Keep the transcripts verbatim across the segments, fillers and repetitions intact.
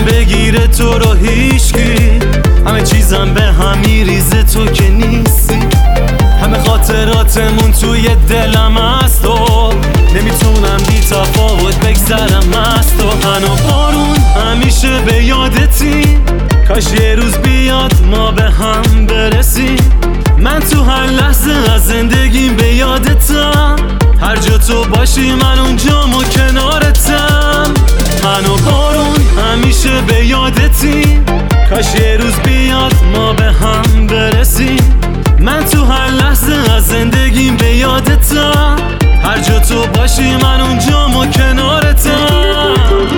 نمیتونم بگیره تو رو هیچکی، همه چیزم به هم میریزه تو که نیستی. همه خاطراتمون توی دلم هست و نمیتونم بی تفاوت بگذرم از تو. من و بارون همیشه به یادتی، کاش یه روز بیاد ما به هم برسیم. من تو هر لحظه از زندگیم به یادتم، هر جا تو باشی من اونجام و کنارتم. من و بارون همیشه به یادتی، کاش یه روز بیاد ما به هم برسیم. من تو هر لحظه از زندگیم به یادتم، هر جا تو باشی من اونجام و کنارتم.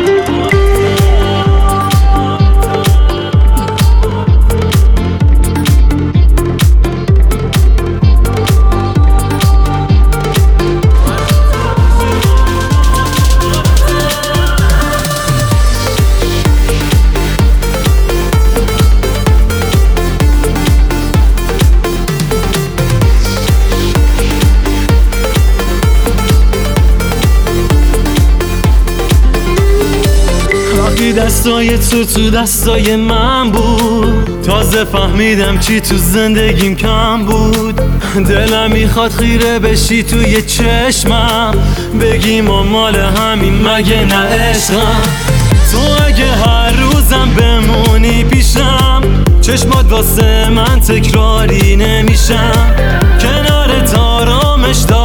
دستای تو تو دستای من بود، تازه فهمیدم چی تو زندگیم کم بود. دلم میخواد خیره بشی توی چشمم، بگی ما مال همین مگه نه عشقم. تو اگه هر روزم بمونی پیشم، چشمات واسه من تکراری نمیشم. کنارت آرامش دارم